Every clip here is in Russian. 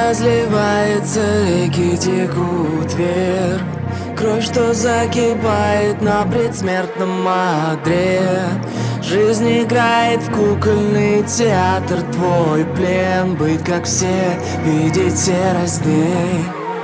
разливается, реки текут вверх. Кровь, что закипает на предсмертном одре. Жизнь играет в кукольный театр, твой плен. Быть как все, видеть серость дней.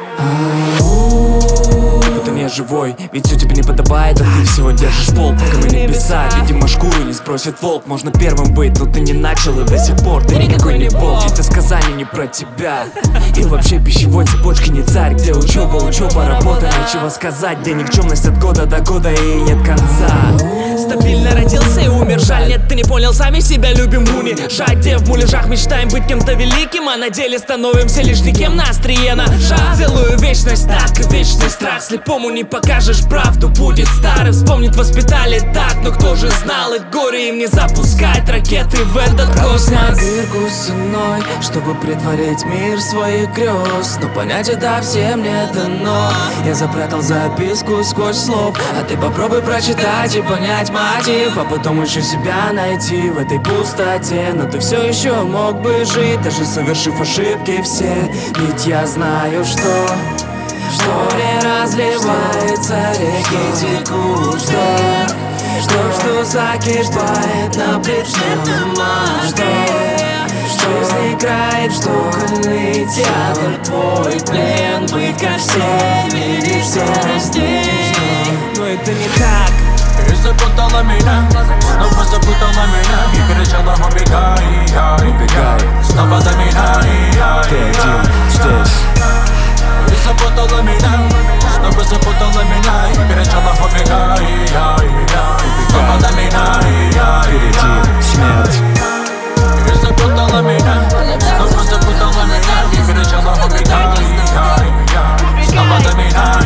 Будто не живой, ведь все тебе не подобает, а ты всего держишь пол, пока мы не писать. Видимо, шкуру не спросит волк. Можно первым быть, но ты не начал, и до сих пор ты никакой не волк. Это сказание не про тебя. И вообще пищевой цепочки не царь. Где учеба, работа, нечего сказать. Где никчемность от года до года и нет конца. Стабильно родился и умер, жаль, нет, ты не понял, сами себя любим унижать. Где в муляжах мечтаем быть кем-то великим, а на деле становимся лишь никем на острие ножа. Целую вечность, так и вечный страх. Слепому не покажешь правду, будет старый. Вспомнит, воспитали так, но кто же знал их горе, им не запускать ракеты в этот космос. На дырку с ценой, чтобы притворить мир своих грез. Но понять это всем не дано. Я запрятал записку сквозь слов, а ты попробуй прочитать и понять мотив, а потом еще себя найти в этой пустоте. Но ты все еще мог бы жить, даже совершив ошибки все. Ведь я знаю, что море разливается, реки текут, что закипает на предсмертном одре. Жизнь играет в кукольный театр, твой плен. Быть как все, видеть серость дней. Но это не так. И запутала меня, снова запутала меня. И кричала: убегай, убегай, снова до меня. Ты один здесь. И запутала меня, снова запутала меня. И кричала: убегай, снова до меня. Впереди смерть. И запутала меня, снова запутала меня. И кричала: убегай, снова до меня.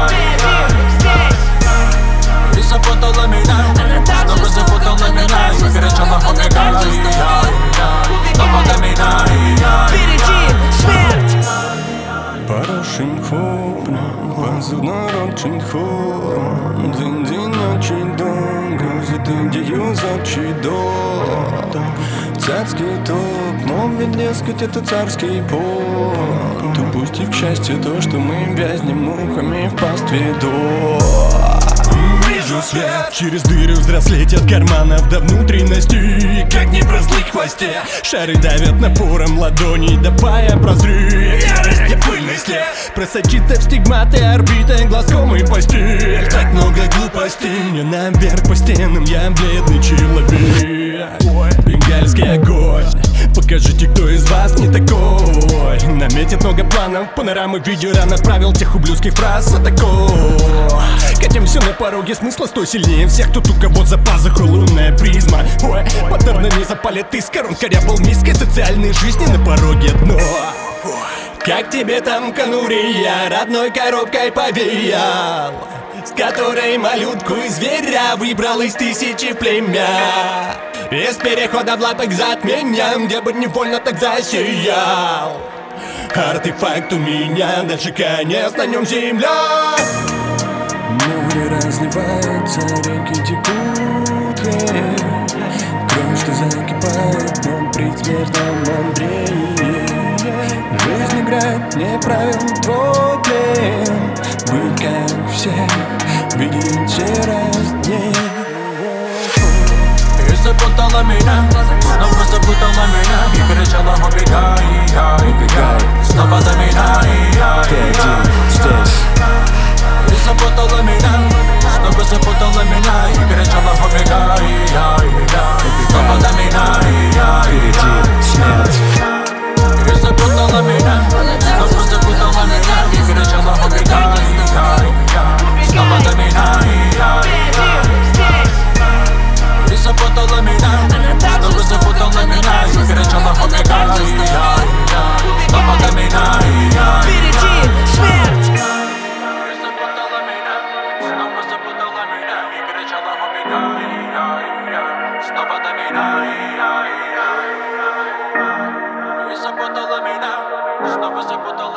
И запутала меня, снова запутала меня. И кричала: убегай, снова до меня. Впереди смерть. Хорошим хором, позуднородчим хором. День ночи долго, задыдею зачи до. Царский топ, но ведь дескать это царский поп. Допустив к счастью то, что мы вязнем мухами в пастве до. Вижу свет через дыры взрослеть от карманов до внутренности. Как не про злых хвосте, шары давят напором ладоней, давая прозреть. Ярость и пыльный след просочится в стигматы орбиты, глазком и постель. Так много глупостей, мне наверх по стенам, я бледный человек. Бенгальский огонь, покажите, кто из вас не такой. Наметит много планов, панорамы, видео ран отправил тех ублюдских фраз за такой. Катимся на пороге смысла, стой сильнее всех. Тут у кого за пазухой лунная призма. Ой, паттерны не запалят искр, он корябал миской социальной жизни на пороге дно. Как тебе там конури, я родной коробкой повеял, с которой малютку и зверя выбрал из тысячи племя. Без перехода в лапы к затмениям, где бы невольно так засиял. Артефакт у меня, дальше конец, на нем земля. Море разливается, реки текут вверх. Кровь, что закипает на предсмертном одре. Жизнь играет не правил, твой плен. Быть как все, видеть серость дней. И запутала меня, снова запутала меня. И кричала: убегай, убегай, снова до меня. Ты один здесь. И запутала меня, снова запутала меня. И кричала: убегай, снова до меня. Впереди смерть. И запутала меня, снова запутала меня. И кричала: убегай, снова до меня. И запутала меня, снова запутала меня. И кричала: убегай, снова до меня. Впереди смерть. И запутала меня, снова запутала меня. И кричала: убегай, снова до меня. И запутала меня, снова запутала.